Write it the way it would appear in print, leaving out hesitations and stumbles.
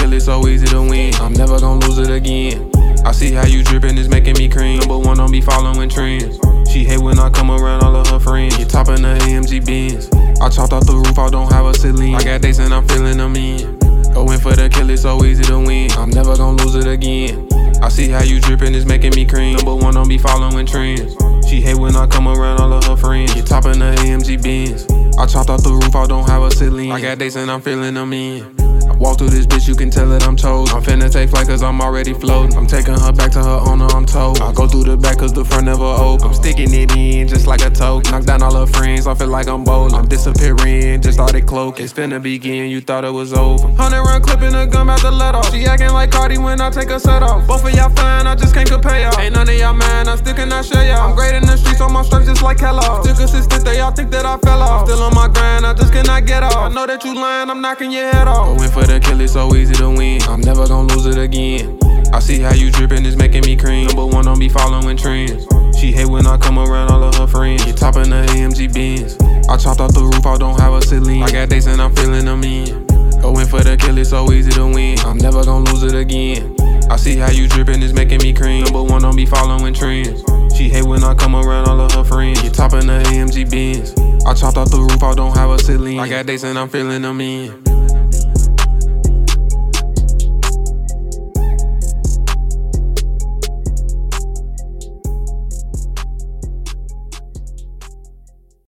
kill it, so easy to win. I'm never gonna lose it again. I see how you drippin', it's making me cream. Number one, don't be following trends. She hate when I come around all of her friends. Get top in the AMG Benz. I chopped off the roof, I don't have a ceiling. I got dates and I'm feeling them in. Going for the kill, it's so easy to win. I'm never gonna lose it again. I see how you drippin', it's making me cream. Number one, don't be following trends. She hate when I come around all of her friends. Get top in the AMG Benz. I chopped off the roof, I don't have a ceiling. I got dates and I'm feeling them in. I walk through this bitch, you can tell that I'm chosen. I'm finna take flight cause I'm already floating. I'm taking her back to her owner, I'm told. I go through the back cause the front never open. I'm sticking it in just like a token. Knock down all her friends, I feel like I'm bowling. I'm disappearing, just started cloaking. It's finna begin, you thought it was over. 100 round clipping a gun about to let off. She acting like Cardi when I take her set off. Both of y'all fine, I just can't compare y'all. Ain't none of y'all mine, I still cannot share y'all. I'm great in the streets, on my stripes just like Kellogg. Still consistent, they all think that I fell off. Still on my grind, I just cannot get off. I know that you lying, I'm knocking your head off. Going for the kill, it's so easy to win. I'm never gonna lose it again. I see how you drippin', it's making me cream. Number one, don't be following trends. She hate when I come around all of her friends. Get top in the AMG Benz. I chopped off the roof, I don't have a ceiling. I got dates and I'm feeling them in. Going for the kill, it's so easy to win. I'm never gonna lose it again. I see how you drippin', it's making me cream. Number one, don't be following trends. She hate when I come around all of her friends. Get top in the AMG Benz. I chopped off the roof, I don't have a ceiling. I got dates and I'm feeling them in.